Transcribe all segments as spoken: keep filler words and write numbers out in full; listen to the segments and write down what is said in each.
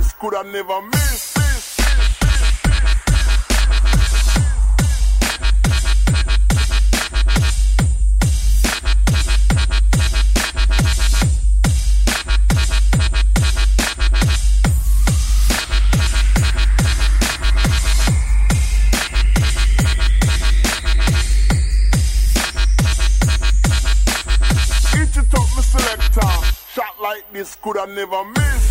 this coulda never miss. Like this coulda never miss.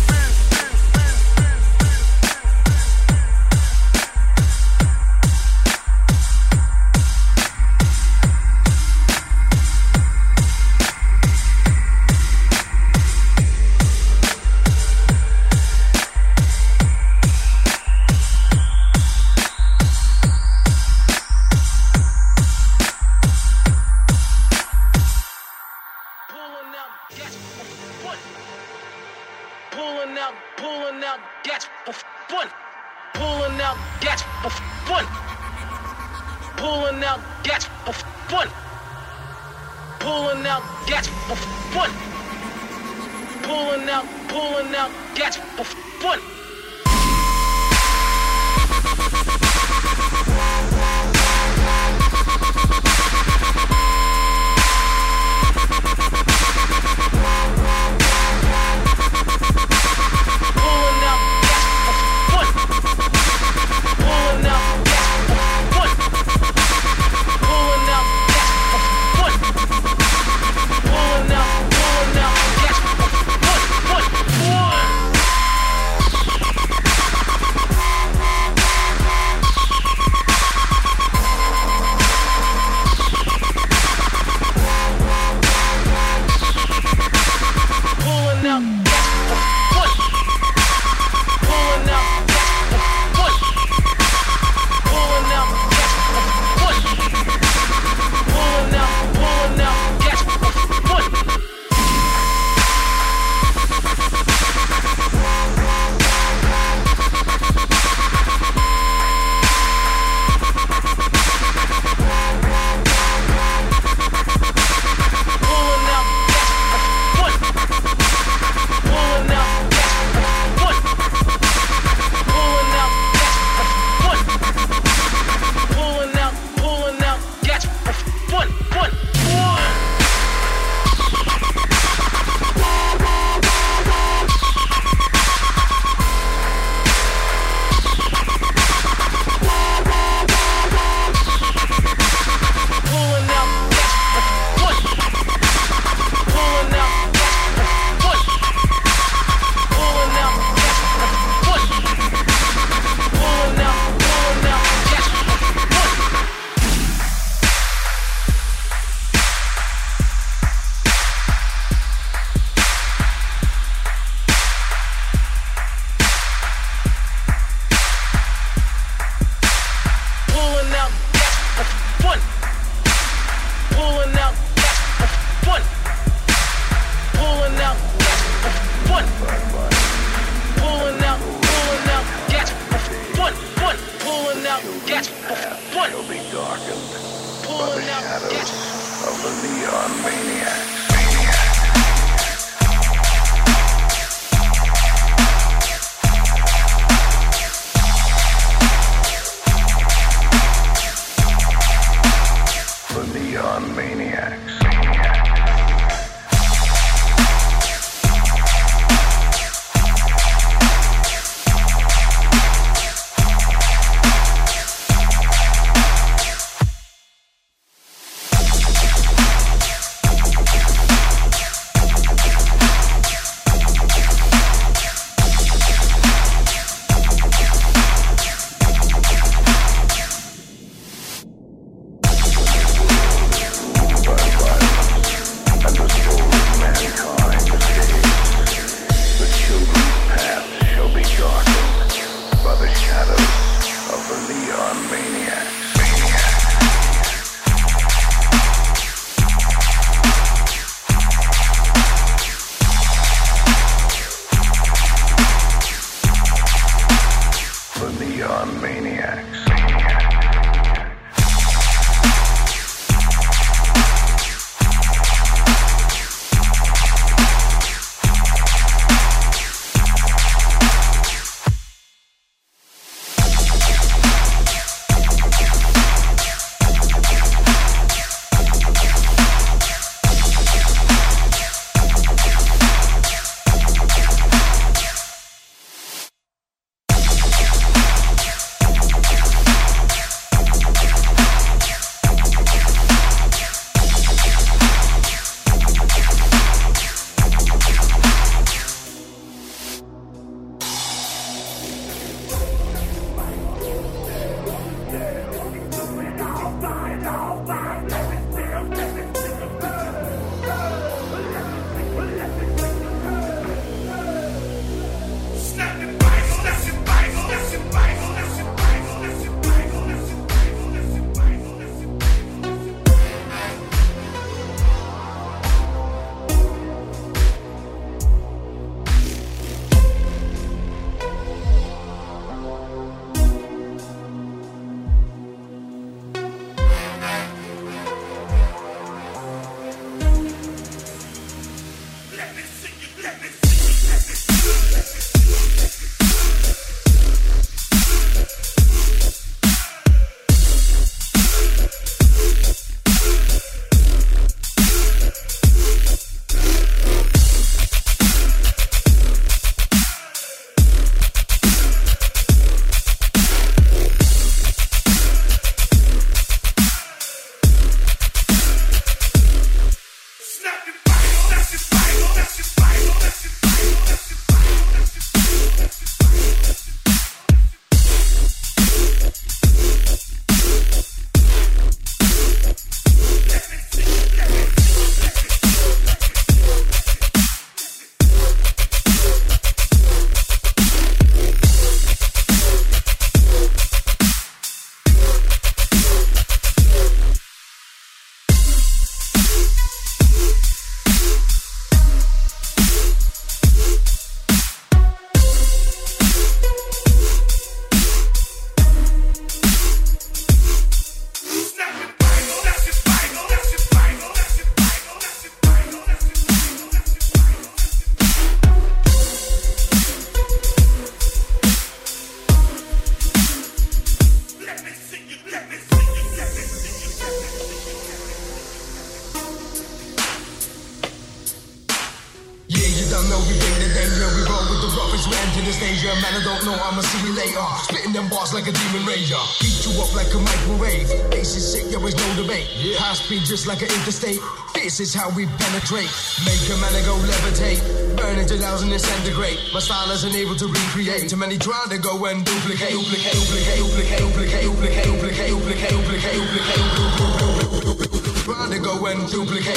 to the stage, yeah, man, I don't know, I'ma see you later. Spitting them bars like a demon rager. Heat you up like a microwave. Bass is sick, there is no debate. Yeah. High speed just like an interstate. This is how we penetrate. Make a man go levitate. Burn into thousand and disintegrate. My style isn't able to recreate. Too many try to go and duplicate. Duplicate, duplicate, duplicate, duplicate, duplicate, duplicate, duplicate, duplicate, duplicate. Try to go and duplicate.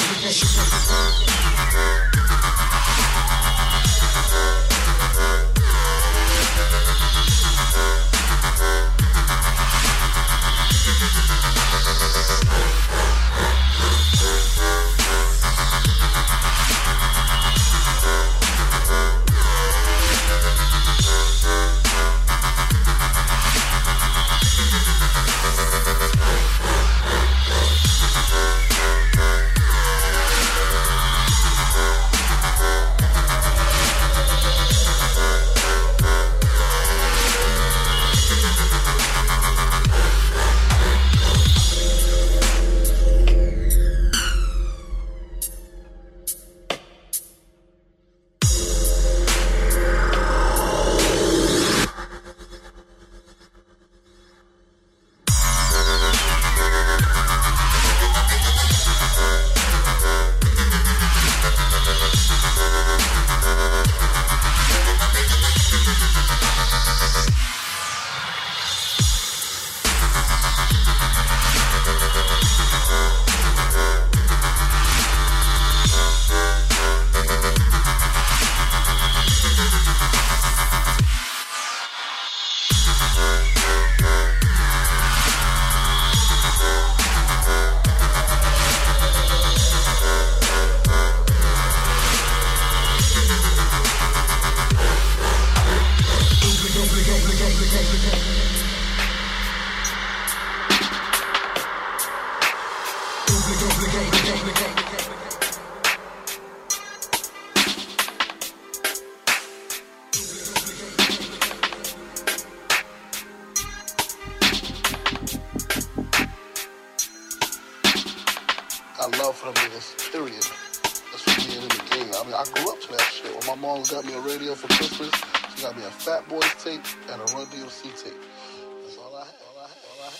Got me a radio for Christmas. She got me a Fat Boys tape and a Run D M C tape. That's all I had. All I had. All I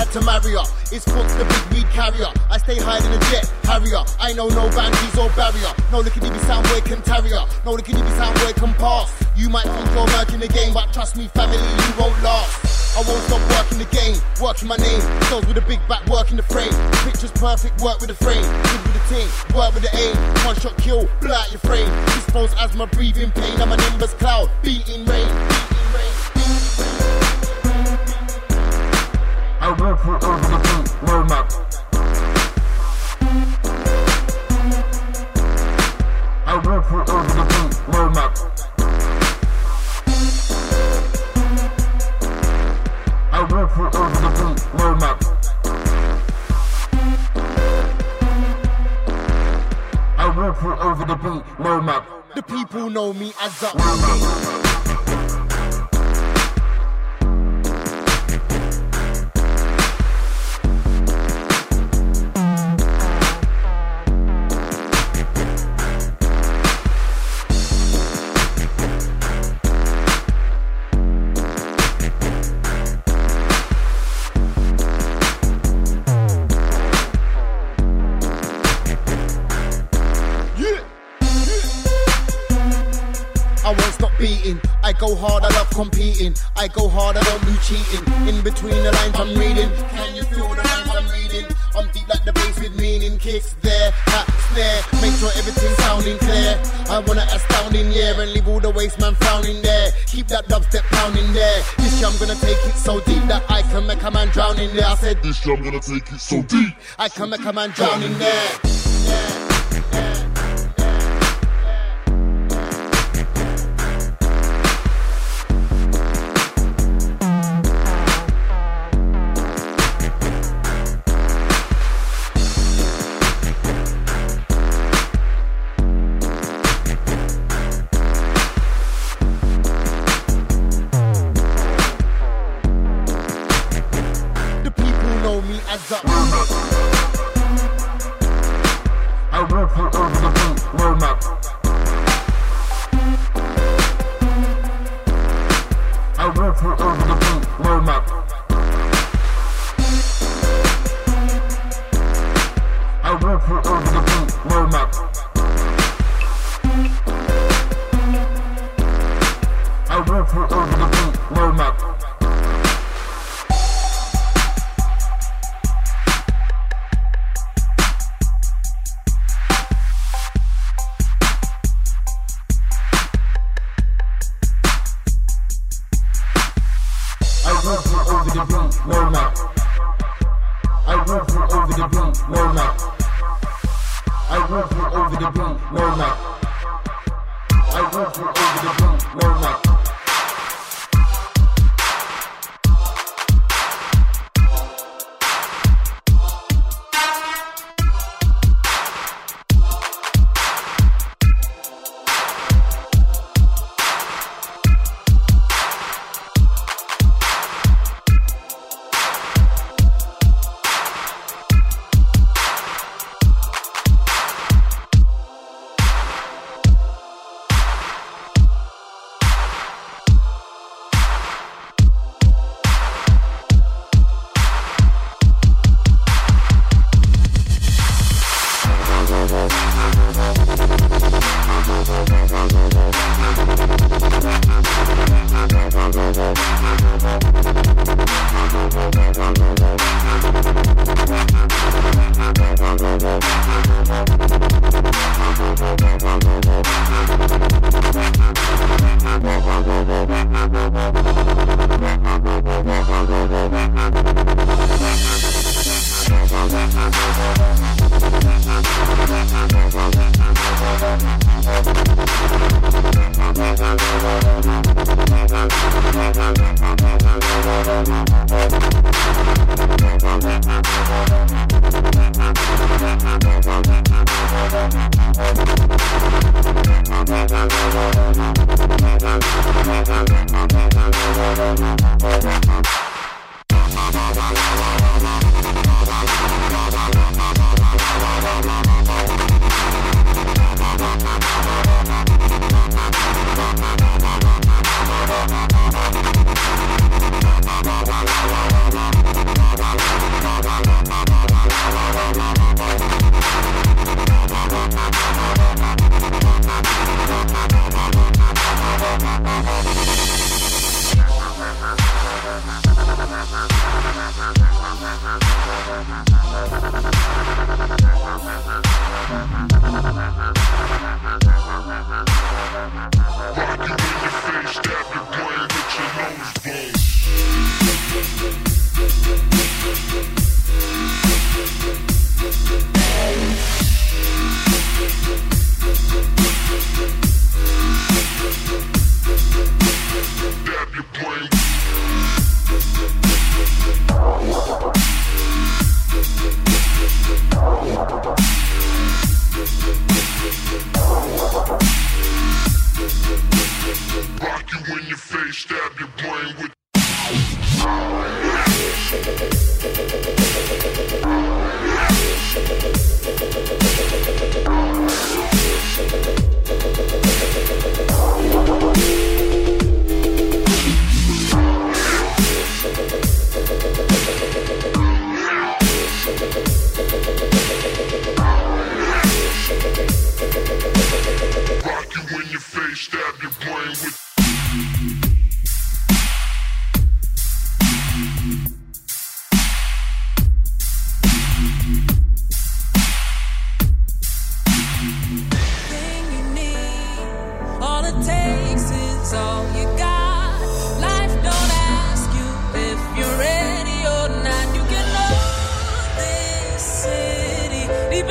to marry her. It's Fox the big weed carrier. I stay higher than a jet Harrier. I know no boundaries or barrier. No looking at me sound boy can tarry her. No looking at me sound boy can pass. You might think you're merging the game, but trust me family, you won't last. I won't stop working the game, working my name. Souls with a big back, working the frame. Picture's perfect, work with the frame. Good with the team, work with the aim. One shot kill, blow out your frame. This flows asthma, breathing pain. I'm a nimbus cloud, beating rain, beating rain. I work for over the beat, no map. I work for over the beat, no map. I work for over the beat, no map. I work for over the beat, no map. The people know me as a no map. I go hard, I love competing. I go hard, I don't do cheating. In between the lines I'm reading. Can you feel the lines I'm reading? I'm deep like the bass with meaning. Kicks there, hat, snare. Make sure everything's sounding clear. I wanna astounding, yeah, and leave all the waste man frowning there. Keep that dubstep pounding there. This year I'm gonna take it so deep that I can make a man drown in there. I said this year I'm gonna take it so deep I can make a man drown in there. Yeah. I work for over the beat, no map. I work for over the beat, no map. I work for over the beat, no map. I work for over the beat, no map. I work for over the beat, no map. I work for over the beat, no map. I work for over the beat, no map. I work for over the beat, no map.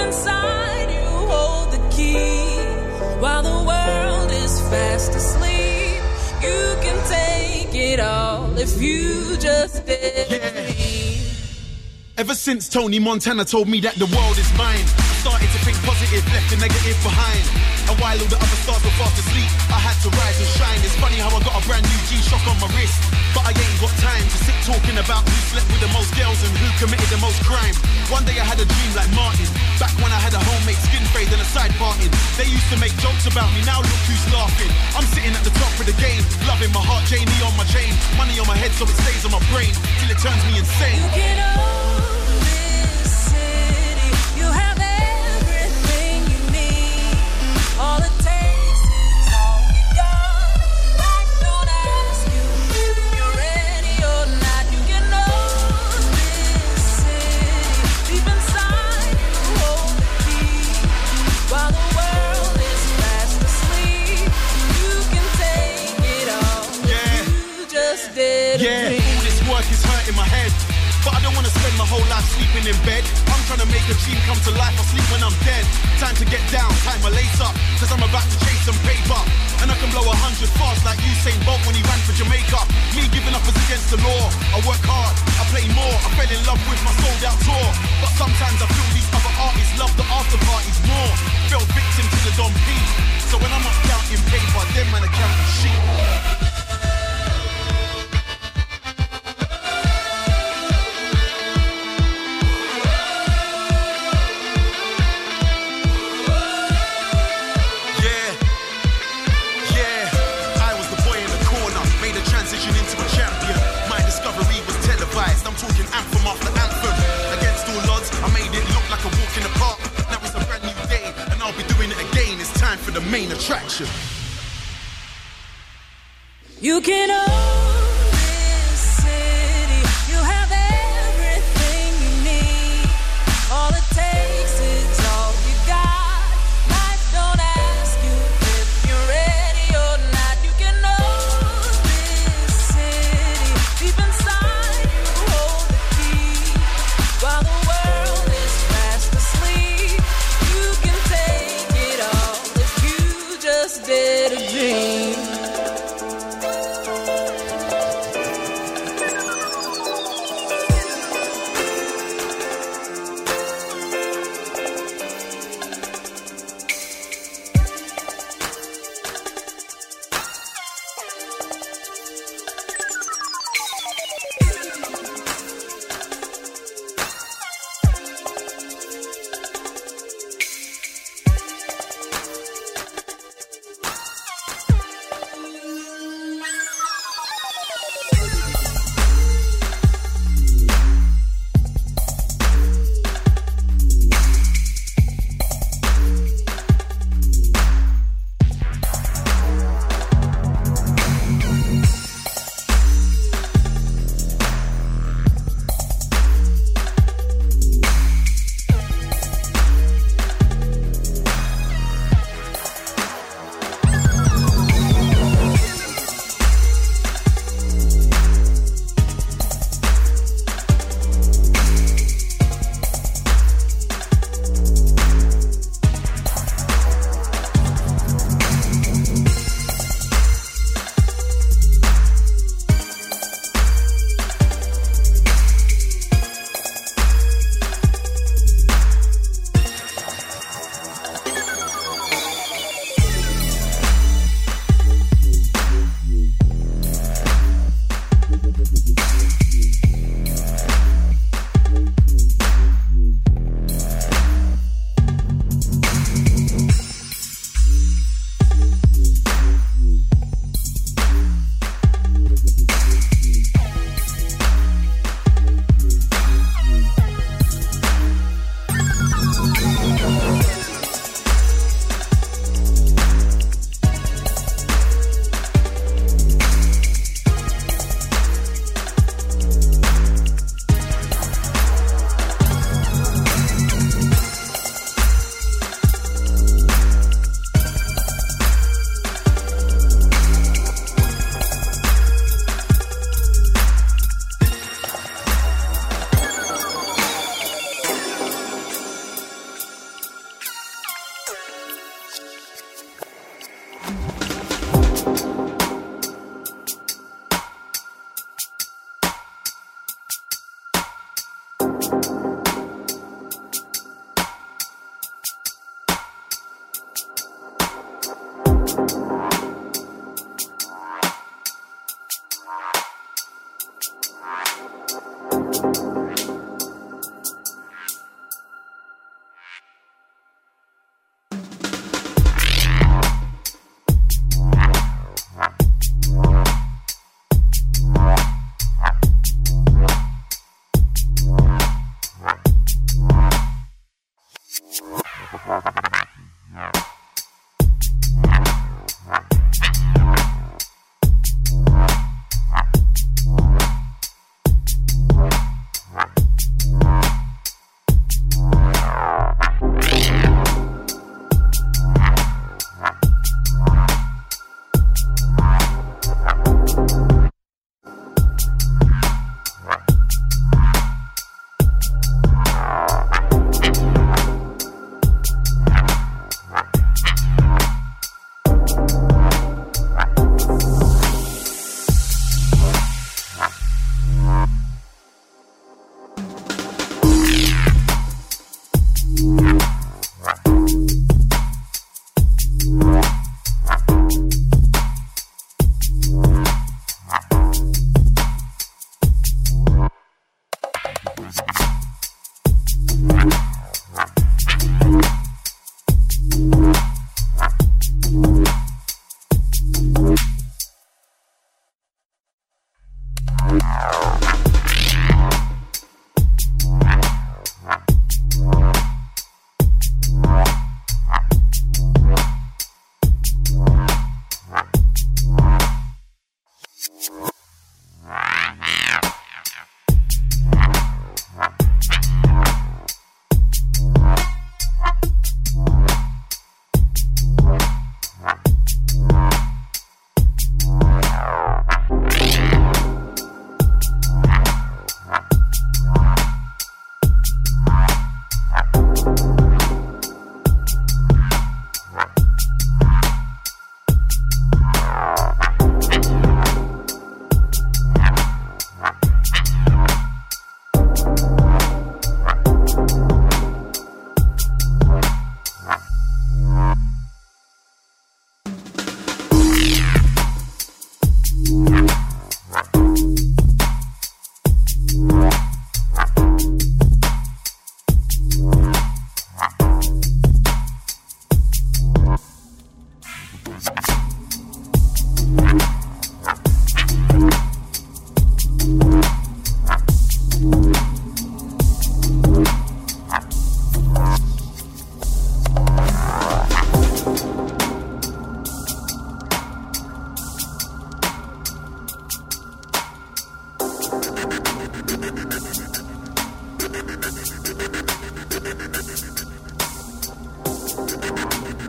inside you hold the key. While the world is fast asleep, you can take it all if you just did. Yeah. Ever since Tony Montana told me that the world is mine, I started to think positive, left the negative behind. And while all the other stars were fast asleep, I had to rise and shine. It's funny how I got a brand new G-Shock on my wrist, but I ain't got time to sit talking about who slept with the most girls and who committed the most crime. One day I had a dream like Martin, back when I had a homemade skin fade and a side parting. They used to make jokes about me, now look who's laughing. I'm sitting at the top of the game, loving my heart, J D on my chain, money on my head so it stays on my brain, till it turns me insane. You can own this city, you have everything you need. All it takes is all you got. Life don't ask you if you're ready or not. You can own this city, deep inside you hold the key. While the world is fast asleep, you can take it all. Yeah. You just did Yeah, a dream. all this work is hurting my head, but I don't want to spend my whole life sleeping in bed. I'm trying to make a dream come to life, I'll sleep when I'm dead. Time to get down, time my lace up, cause I'm about to chase some paper. And I can blow a hundred fast like Usain Bolt when he ran for Jamaica. Me giving up is against the law, I work hard, I play more. I fell in love with my sold out tour, but sometimes I feel these other artists love the after parties more. Fell victim to the Don P, so when I'm up counting paper, them man are counting sheep. I'm talking anthem after anthem. Against all odds, I made it look like a walk in the park. Now it's a brand new day, and I'll be doing it again. It's time for the main attraction. You can own this city, you have everything you need. All it takes is all you got. Life don't ask you if you're ready or not. You can own this city, deep inside you hold the key. While the world is fast asleep, you can take it all if you just did a dream.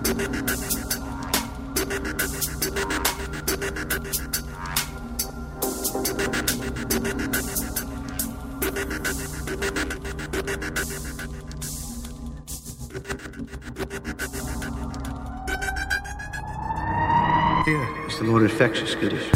Yeah, it's the more infectious goodies.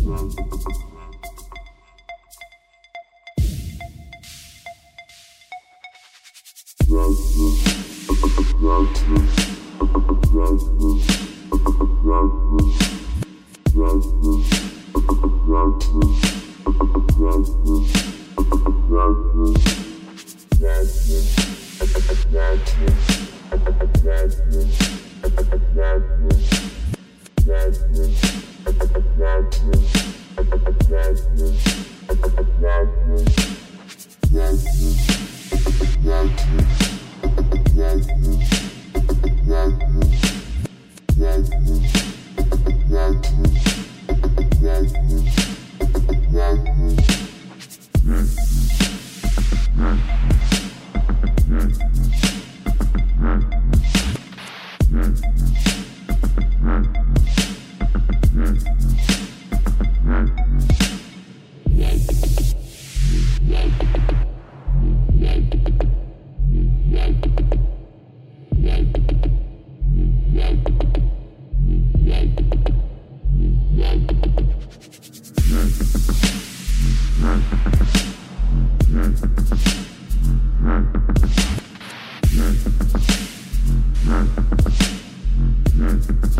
Mm-hmm.